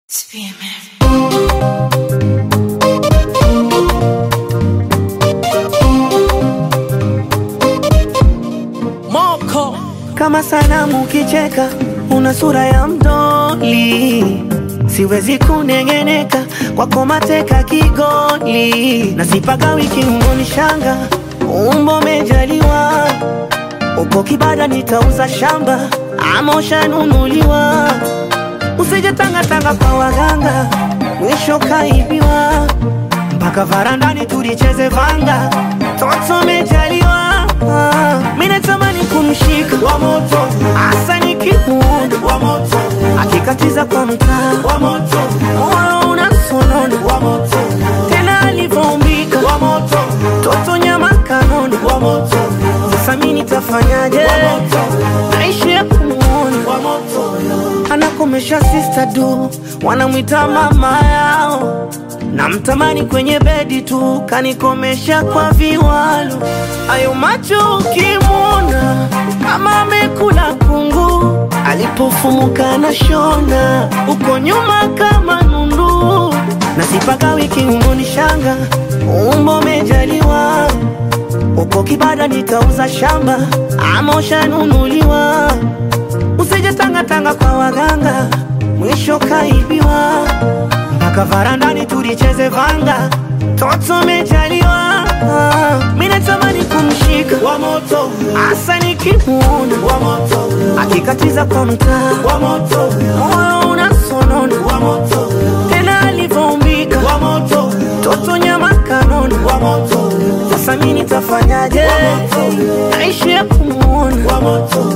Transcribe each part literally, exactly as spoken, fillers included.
Moko kama sanamu kicheka, una sura ya mdoli, siwezi kunengeneka kwako mateka kigoli, na sipaga wiki ungoni shanga, umbo mejaliwa, uko kibada nitauza shamba, ama ushanunuliwa, usije tanga tanga kwa waganga, mwisho kaibiwa, mpaka varandani tulicheze vanga, toto mejaliwa. Mimi natamani kumshika wa moto, asa nikimuona wa moto, akikatiza kwa mtaa wa moto, moyo unasonona wa moto, tena alivyoumbika wa moto, toto nyama kanona wa moto, sasa mimi nitafanyaje? wa moto, Naishi ya kumuona wa moto, anakomesha sister du, wanamwita mama yao, na mtamani kwenye bedi tu, kanikomesha kwa viwalo. Ayo macho ukimwona kama amekula kungu, alipofumuka na shona, uko nyuma kama nundu, na sipaka wiki ungoni shanga, umbo mejaliwa, uko kibada nitauza shamba, ama ushanunuliwa, usije tanga tanga kwa waganga, mwisho kaibiwa, mpaka varandani tulicheze vanga, toto mejaliwa. Mimi natamani kumshika wa moto, asa nikimuona wa moto, akikatiza kwa mtaa wa moto, moyo unasonona wa moto, tena alivyoumbika wa moto, toto nyama kanona wa moto, sasa mimi nitafanyaje? Naishi ya kumuona wa moto.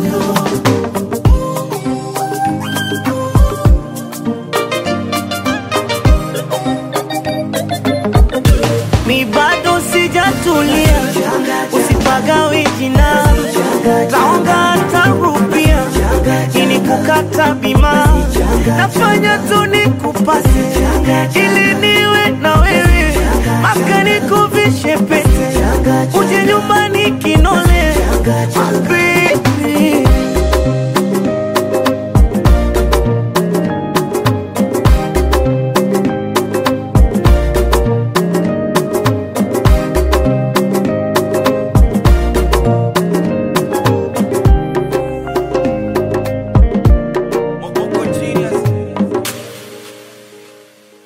Mi bado sijatulia, usipagawe jina, taonga tarupia, ini kukata bima, nafanya tu nikupase, ili niwe na wewe, maka nikuvishe pete, uje nyumbani kino